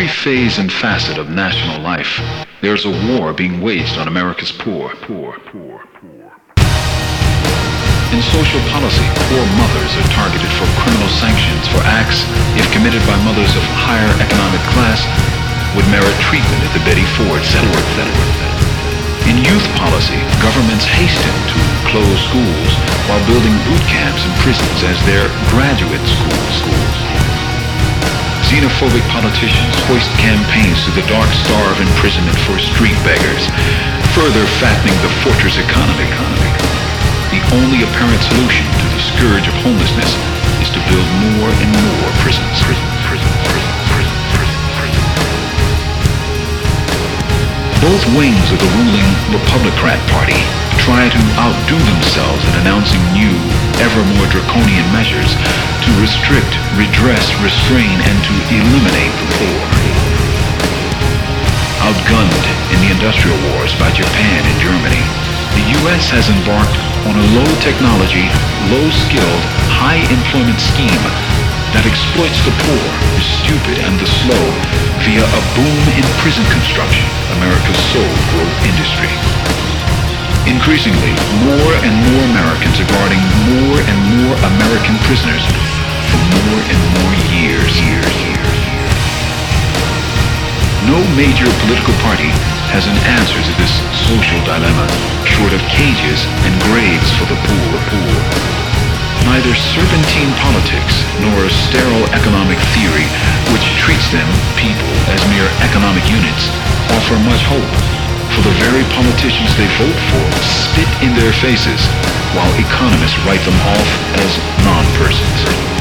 every phase and facet of national life, there's a war being waged on America's poor. In social policy, poor mothers are targeted for criminal sanctions for acts, if committed by mothers of higher economic class, would merit treatment at the Betty Ford Center. In youth policy, governments hasten to close schools while building boot camps and prisons as their graduate schools. Xenophobic politicians hoist campaigns to the dark star of imprisonment for street beggars, further fattening the fortress economy. The only apparent solution to the scourge of homelessness is to build more and more prisons. Both wings of the ruling Republican Party try to outdo themselves in announcing new, ever more draconian measures to restrict, redress, restrain, and to eliminate the poor. Outgunned in the industrial wars by Japan and Germany, the U.S. has embarked on a low-technology, low-skilled, high-employment scheme that exploits the poor, the stupid, and the slow via a boom in prison construction, America's sole growth industry. Increasingly, more and more Americans are guarding more and more American prisoners for more and more years. No major political party has an answer to this social dilemma, short of cages and graves for the poor. Neither serpentine politics nor a sterile economic theory, which treats them, people, as mere economic units, offer much hope, for the very politicians they vote for spit in their faces, while economists write them off as non-persons.